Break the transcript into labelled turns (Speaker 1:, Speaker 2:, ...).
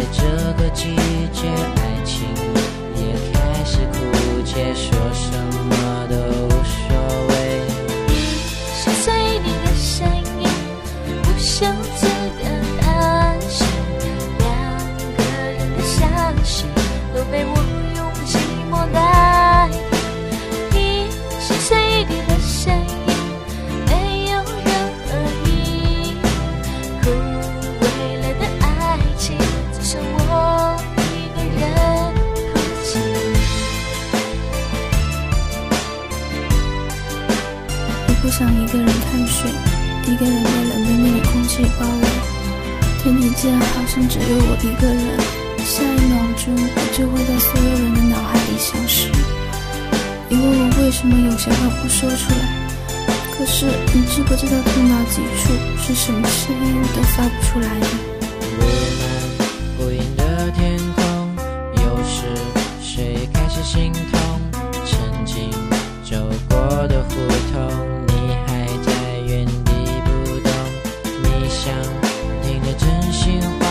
Speaker 1: 这个季节，爱情也开始枯竭，说什么都无所谓。
Speaker 2: 心碎你的声音，不休止的担心，两个人的相信都被我用寂寞代替。心碎你的声音，没有任何意义，枯萎了的爱情，只剩我一个人哭泣。
Speaker 3: 我不想一个人看雪，一个人被冷冰冰的空气包围。天地间好像只有我一个人，下一秒钟我就会在所有人的脑海里消失。你问我为什么有些话不说出来，可是你知不知道痛到极处，是什么声音都发不出来的。
Speaker 1: 布满乌云的天空，有时谁开始心痛？曾经走过的胡同，你还在原地不动。你想听的真心话，